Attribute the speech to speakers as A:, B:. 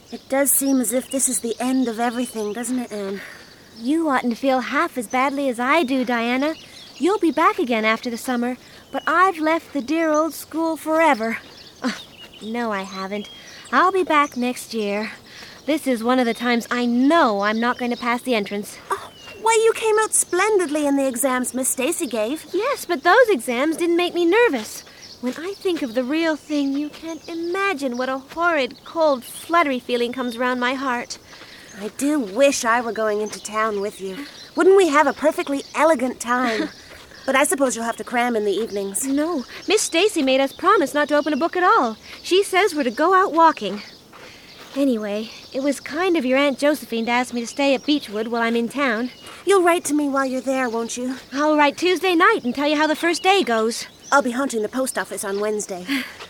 A: It does seem as if this is the end of everything, doesn't it, Anne?
B: You oughtn't to feel half as badly as I do, Diana. You'll be back again after the summer, but I've left the dear old school forever. Oh, no, I haven't. I'll be back next year. This is one of the times I know I'm not going to pass the entrance.
A: Oh, why, you came out splendidly in the exams Miss Stacy gave.
B: Yes, but those exams didn't make me nervous. When I think of the real thing, you can't imagine what a horrid, cold, fluttery feeling comes round my heart.
A: I do wish I were going into town with you. Wouldn't we have a perfectly elegant time? But I suppose you'll have to cram in the evenings.
B: No, Miss Stacy made us promise not to open a book at all. She says we're to go out walking. Anyway, it was kind of your Aunt Josephine to ask me to stay at Beechwood while I'm in town.
A: You'll write to me while you're there, won't you?
B: I'll write Tuesday night and tell you how the first day goes.
A: I'll be haunting the post office on Wednesday.